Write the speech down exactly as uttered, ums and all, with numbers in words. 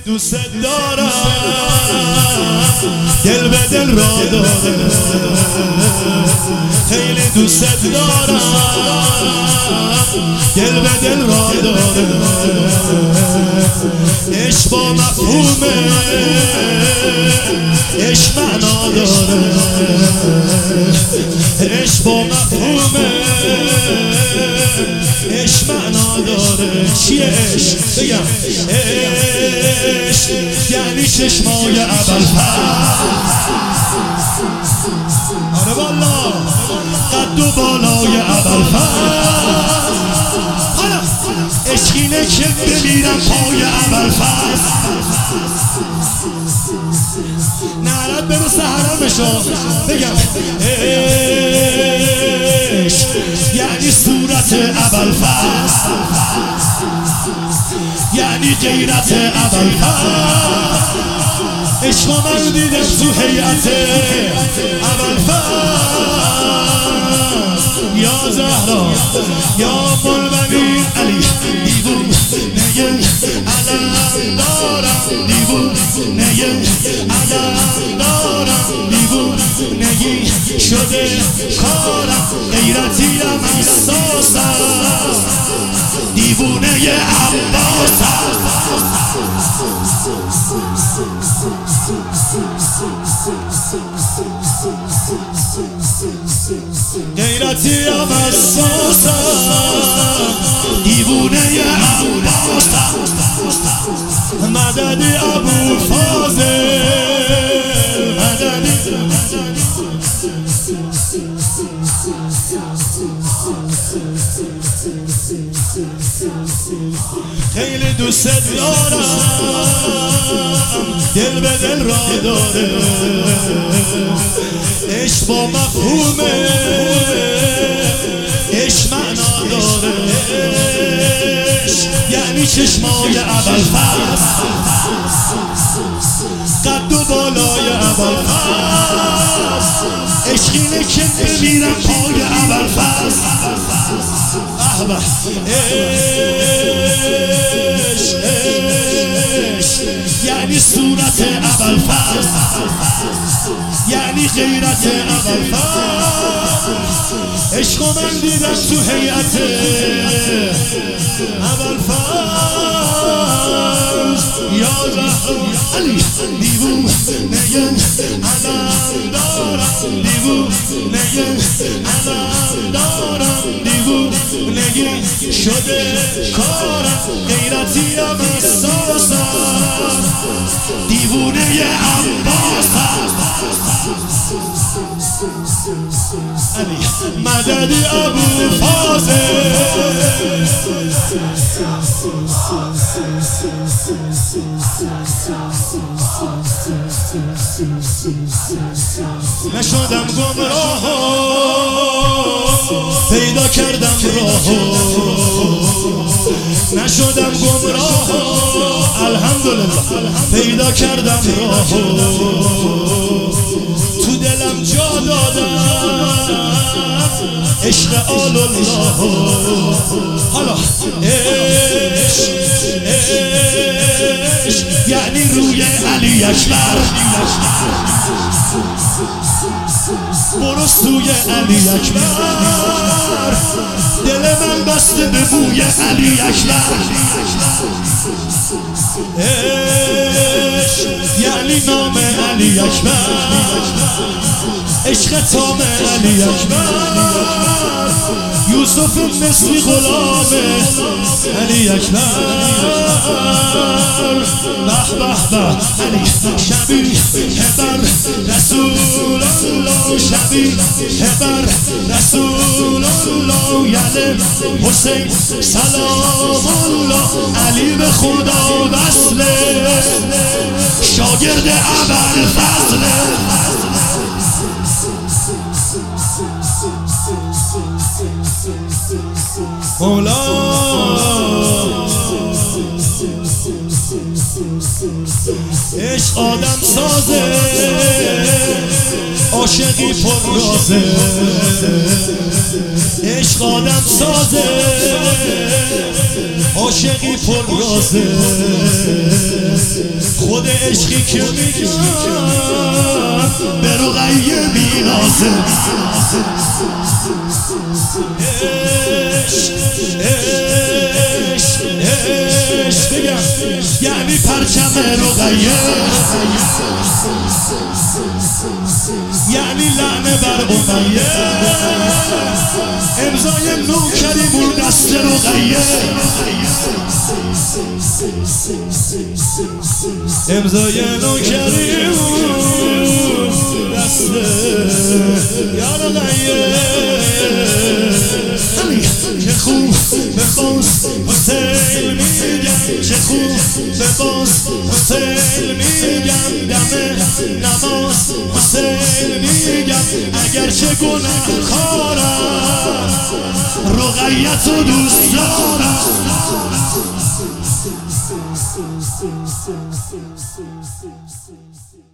دوست دارم، دل به دل را داره، خیلی دوست دارم، دل به دل را داره. عشق با مفهومه، عشق معنا داره، عشق با مفهومه، عشق معنا داره. چیه عشق؟ بگم عشق یعنی چشمای ابوالفضل. آره والا قد و بالای ابوالفضل. حالا عشق اینه که بمیرم پای ابوالفضل. نعرت برو سهرم بشو. بگم عشق یعنی صورت ابوالفضل، یعنی غیرت ابوالفضل. عشق من دیدم تو هیئت ابوالفضل. یا زهرا یا قربانی علی، دیوونه علم دارم، دیوونه علم دارم، دیوونگی شده کارم، غیرتیم اساسم، دیوونه عباسم. غیرتیم اساسم، دیوونه عباسم. مدد ابوالفاضل، مدد خیلی دوست دارم، دل به دل را داره، عشق با مفهومه، عشق معنا داره. عشق یعنی چشمای ابوالفضل، قد و بالای ابوالفضل. عشق اینه که بمیرم پای ابوالفضل. احبه عشق، عشق یعنی صورت ابوالفضل، یعنی غیرت ابوالفضل. عشق من دیدم تو هیئت ابوالفضل. یا زهرا علی، دیوونه علم دارم، دیوونه علم دارم، دیوونگی شده کارم، غیرتیم اساسم، دیوونه عباسم. علی مدد ابوالفاضل. نشدم گمراه، پیدا کردم راه، نشدم گمراه، الحمدلله پیدا کردم راه. تو دلم جا دادم عشق آل الله. حالا عشق، عشق یعنی روی علی اکبر. برو سوی علی اکبر، دل من بسته به بوی علی اکبر. عشق یعنی نام علی اکبر، عشق تام علی اکبر. یوسف مصری غلام علی اکبر. به به به علی شبیه بر رسول الله، شبیه بر رسول الله. یعنی حسین سلام الله، علی به خدا وصله، شاگرد ابوالفضل. مولا عشق آدم سازه، عاشقی پر رازه. عشق آدم سازه، عاشقی پر رازه. خود عشقی که میگم به رقیه بینازه عشق عشق عشق بگم یعنی پرچم رقیه یعنی لعنه بر امیه امضای نوکری بر دست رقیه امضای نوکری دست یا رقیه چه خوب به باز حسین میگم چه خوب به باز حسین میگم دم نماز حسین میگم اگرچه گناه کارم رقیت رو دوست دارم